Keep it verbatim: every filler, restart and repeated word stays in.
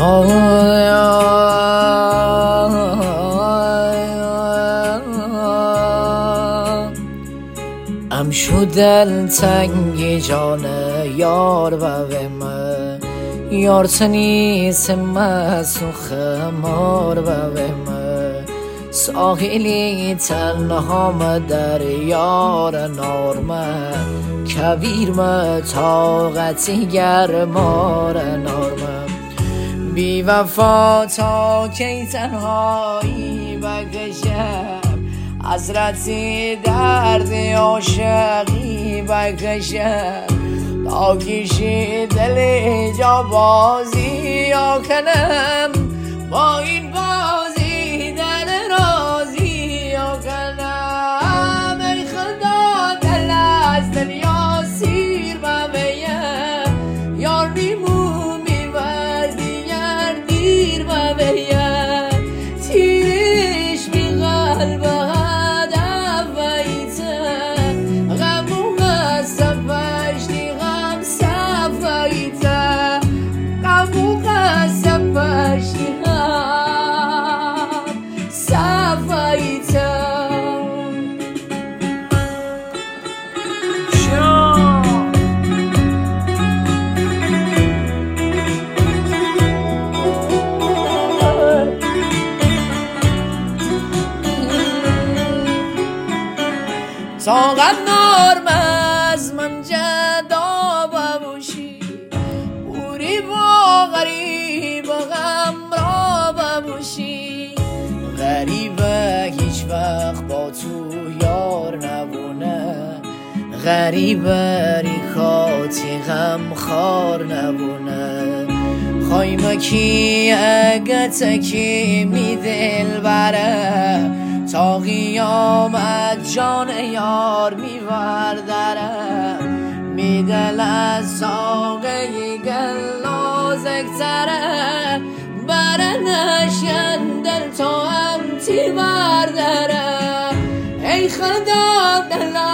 ام شدل تنگ جان یار و ومه یار تنیس مسوخ مار و ومه ساحلی تنها در یار نارمه کویرمه طاقتی گرمار نارمه بی وفا تا کی تنهایی بکشم حسرتی درد عاشقی بکشم تا کشی دل جا بازی یا کنم با این بازی دل رازی یا کنم ای خدا دل از دنیا سیر ببیم یار بیمون بیور دیگر دیر ببیم تیرش بی قلبه طاقت نارم از من جدا ببوشی بوری با غریب و غم را ببوشی غریبه هیچ وقت با تو یار نبونه غریبه ریکاتی غم خار نبونه خواهیم کی اگه تکی می دل بره تا قیامت جان یار میوردره میدل از ساقه گلازکتره بره نشن دل تو هم تی بردره ای خدا دل